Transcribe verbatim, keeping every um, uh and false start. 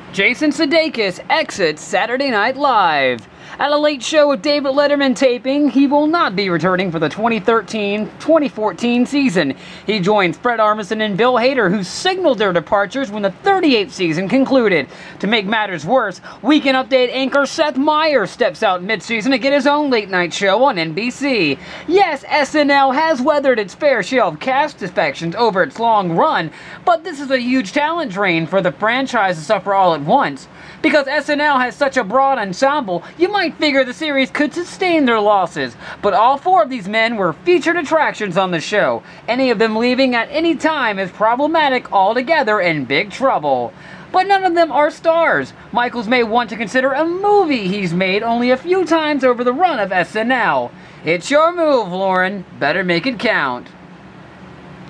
Jason Sudeikis exits Saturday Night Live. At a late show with David Letterman taping, he will not be returning for the twenty thirteen twenty fourteen season. He joins Fred Armisen and Bill Hader, who signaled their departures when the thirty-eighth season concluded. To make matters worse, Weekend Update anchor Seth Meyers steps out mid-season to get his own late-night show on N B C. Yes, S N L has weathered its fair share of cast defections over its long run, but this is a huge talent drain for the franchise to suffer all at once. Because S N L has such a broad ensemble, you might figure the series could sustain their losses. But all four of these men were featured attractions on the show. Any of them leaving at any time is problematic altogether and big trouble. But none of them are stars. Michaels may want to consider a movie he's made only a few times over the run of S N L. It's your move, Lauren. Better make it count.